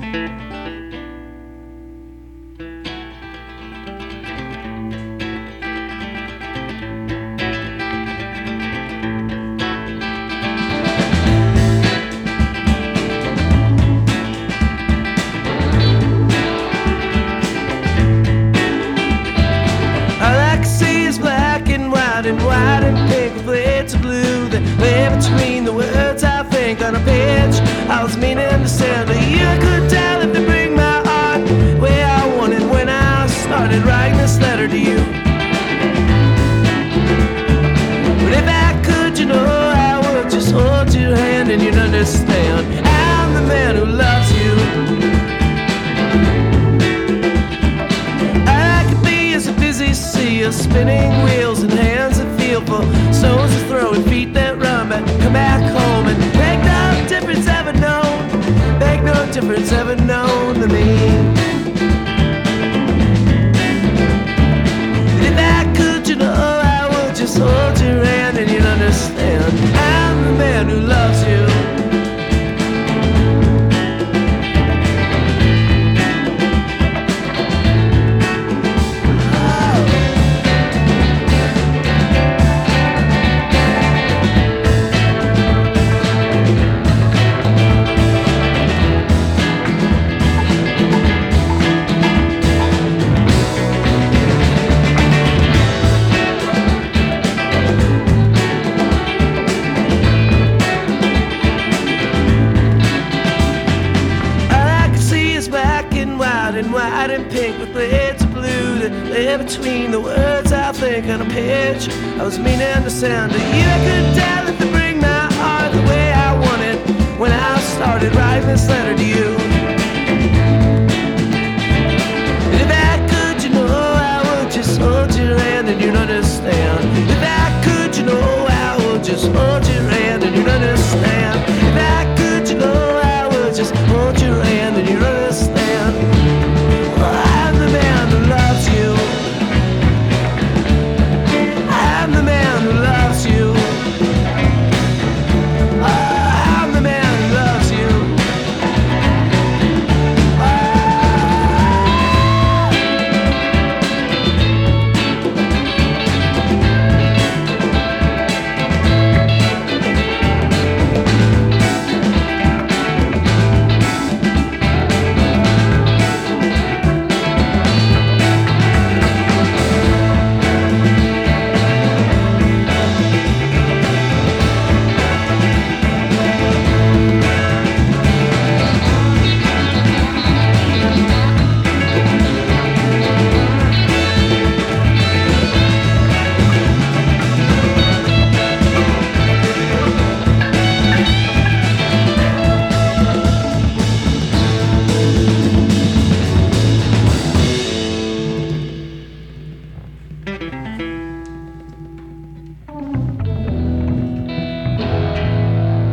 And white and pink with plates of blue that lay between the words I think on a page I was meaning to send. But you could tell if they bring my heart where I wanted when I started writing this letter to you. But if I could, you know, I would just hold your hand and you'd understand I'm the man who loves you. I could be as a busy sea of spinning wheels and hands that feel for stones to throw and feet that run back, come back home and make no difference ever known, make no difference ever known to me. If I could, you know, I would just hold your hand and you'd understand I'm the man who loves you. And white and pink with plates of blue that lay between the words I think on a page I was meaning to send to you. I could tell if